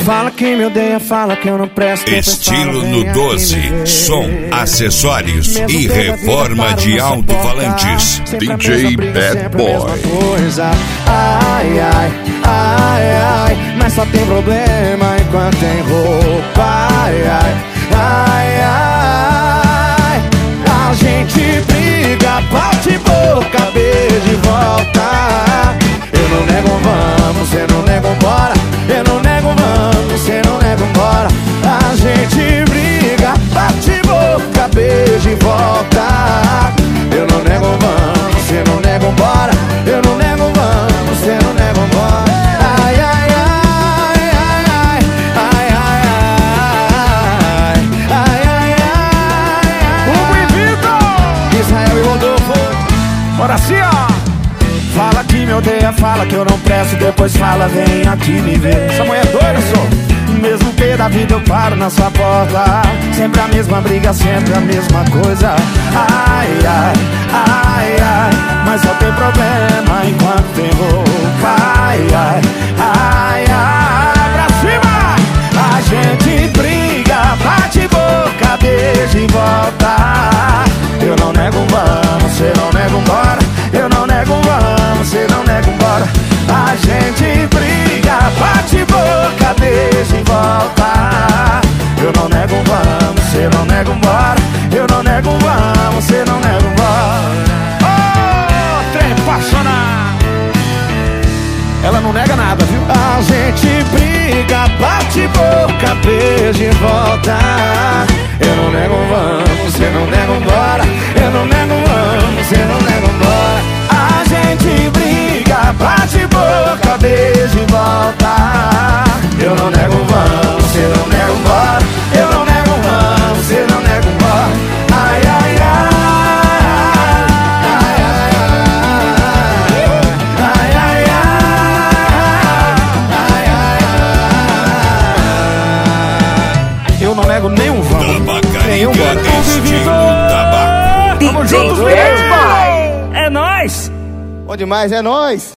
Fala que me odeia, fala que eu não presto. Estilo no 12, som, acessórios e reforma de alto-falantes. DJ Bad Boy. Ai, ai, ai, ai, mas só tem problema enquanto tem roupa. Ai, ai, ai, ai, a gente briga, bate boca, beijo e volta. Eu não nego um vamos, cê não nega um bora. Eu não nego um vamos, cê não nega um bora. A gente briga, bate boca, beijo e volta. Eu não nego um vamos, cê não nega um bora. Eu não nego um vamos, cê não nega um bora. Ai, ai, ai, ai, ai, ai, ai, ai, ai, Hugo e Vitor, Israel e Rodolfo. bora assim, ó. Fala que me odeia, fala que eu não presto. Depois fala, vem aqui me ver. Essa mulher é doida, só. Mesmo pé da vida eu paro na sua porta. Sempre a mesma briga, sempre a mesma coisa. Ai, ai, ai, ai, mas só tem problema enquanto tem roupa. Ai, ai, ai, ai, pra cima! A gente briga, bate boca, beijo e volta. Eu não nego um vamos, cê não nega um bora. Eu não nego um vamos, cê não nega um bora. A gente briga, bate boca, beijo e volta. Eu não nego um vamos, cê não nega um bora. Eu não nego um vamos, cê não nega um bora. Oh, trem apaixonado. Ela não nega nada, viu? A gente briga, bate boca, beijo e volta. Eu não nego um vamos, cê não nega um bora. Eu não nego um vamos, cê não nega um bora. A gente briga, bate boca, beijo e volta. Eu não nego um vamos, cê não nega um bora. Eu não nego um vamos, cê não nega um bora. Ai, ai, ai. Eu não nego nenhum vamos, nenhum bora. Estilo tabaco. Tamo juntos, Bad Boy. É nóis! Bom demais, é nóis.